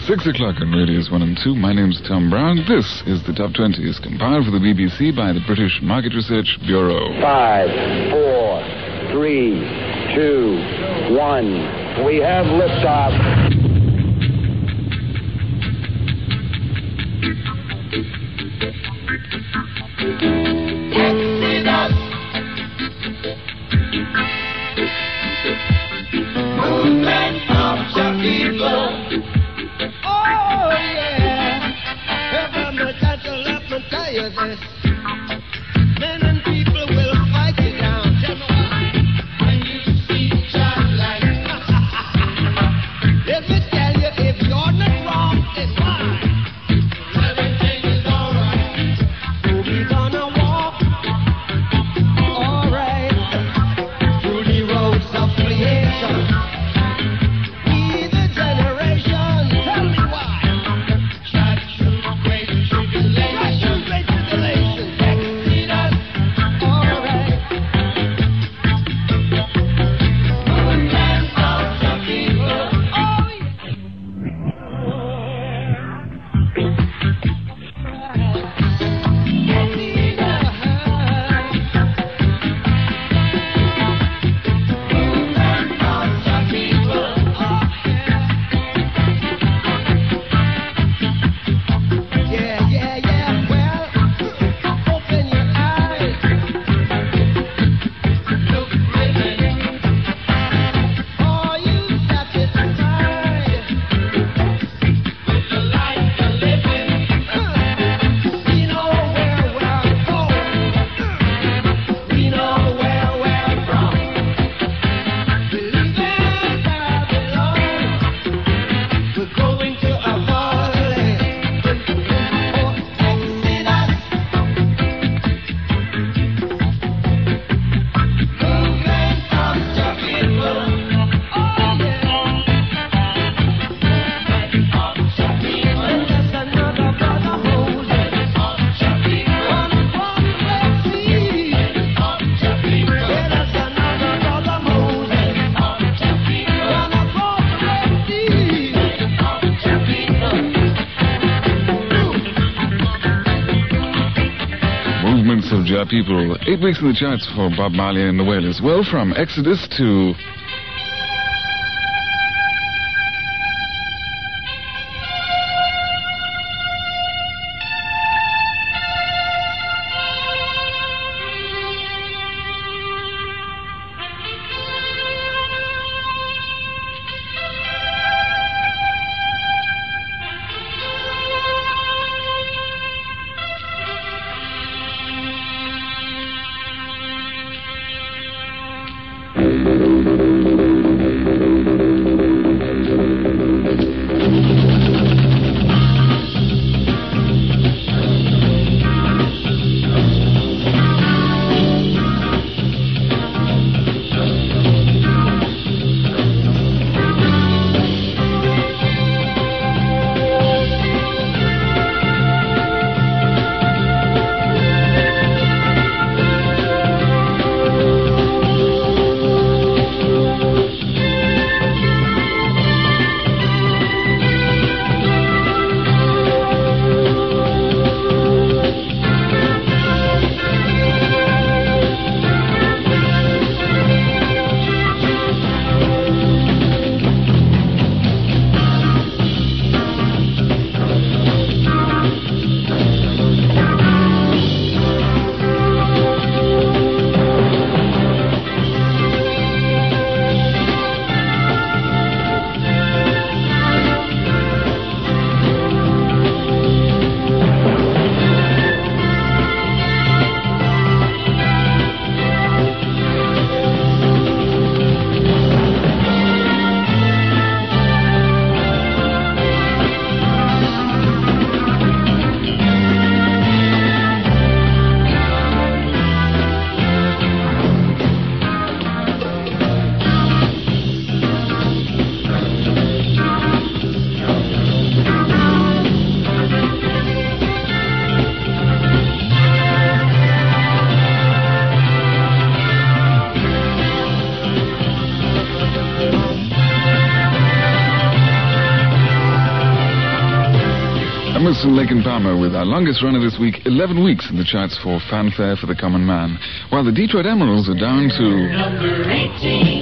6 o'clock on Radios 1 and 2. My name's Tom Brown. This is the Top 20s, compiled for the BBC by the British Market Research Bureau. 5, 4, 3, 2, 1. We have liftoff. Movement of the people. Oh, yeah. Let me tell you this. Men and people will fight you down. Tell me why. When you see child like let me tell you, if you're not wrong, then why? Everything is alright. We're gonna walk, alright, through the roads of creation. Of Jah People, 8 weeks in the charts for Bob Marley and the Wailers. Well, from Exodus to Emerson, Lake and Palmer with our longest runner this week, 11 weeks in the charts for Fanfare for the Common Man, while the Detroit Emeralds are down to Number 18.